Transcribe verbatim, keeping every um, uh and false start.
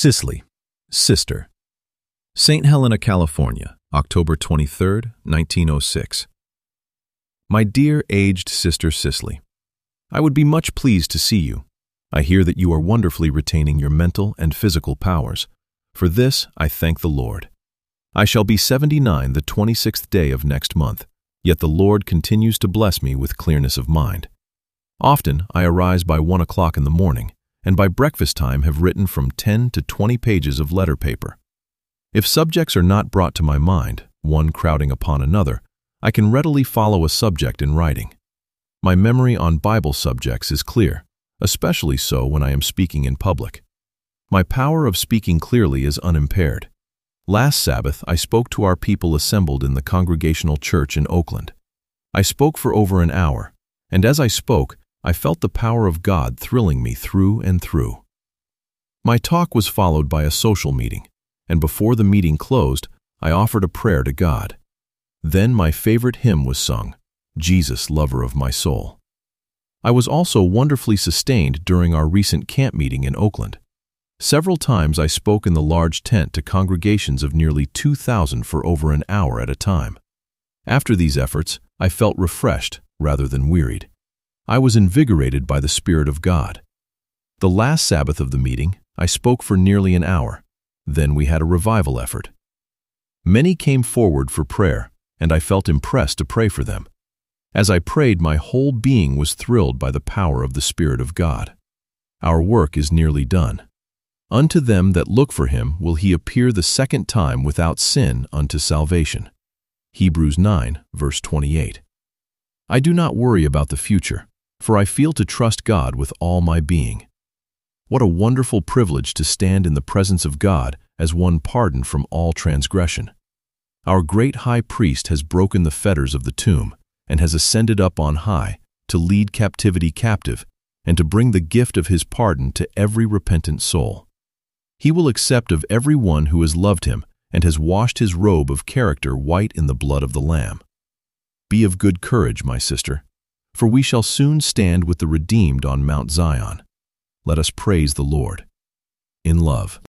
Cicely, Sister. Saint Helena, California, October twenty-third, nineteen oh six. My dear aged Sister Cicely, I would be much pleased to see you. I hear that you are wonderfully retaining your mental and physical powers. For this, I thank the Lord. I shall be seventy-nine the twenty-sixth day of next month, yet the Lord continues to bless me with clearness of mind. Often I arise by one o'clock in the morning, and by breakfast time have written from ten to twenty pages of letter paper. If subjects are not brought to my mind, one crowding upon another, I can readily follow a subject in writing. My memory on Bible subjects is clear, especially so when I am speaking in public. My power of speaking clearly is unimpaired. Last Sabbath, I spoke to our people assembled in the Congregational Church in Oakland. I spoke for over an hour, and as I spoke, I felt the power of God thrilling me through and through. My talk was followed by a social meeting, and before the meeting closed, I offered a prayer to God. Then my favorite hymn was sung, Jesus, Lover of My Soul. I was also wonderfully sustained during our recent camp meeting in Oakland. Several times I spoke in the large tent to congregations of nearly two thousand for over an hour at a time. After these efforts, I felt refreshed rather than wearied. I was invigorated by the Spirit of God. The last Sabbath of the meeting, I spoke for nearly an hour. Then we had a revival effort. Many came forward for prayer, and I felt impressed to pray for them. As I prayed, my whole being was thrilled by the power of the Spirit of God. Our work is nearly done. Unto them that look for him will he appear the second time without sin unto salvation. Hebrews nine, verse twenty-eight. I do not worry about the future, for I feel to trust God with all my being. What a wonderful privilege to stand in the presence of God as one pardoned from all transgression. Our great high priest has broken the fetters of the tomb and has ascended up on high to lead captivity captive and to bring the gift of his pardon to every repentant soul. He will accept of every one who has loved him and has washed his robe of character white in the blood of the Lamb. Be of good courage, my sister, for we shall soon stand with the redeemed on Mount Zion. Let us praise the Lord. In love.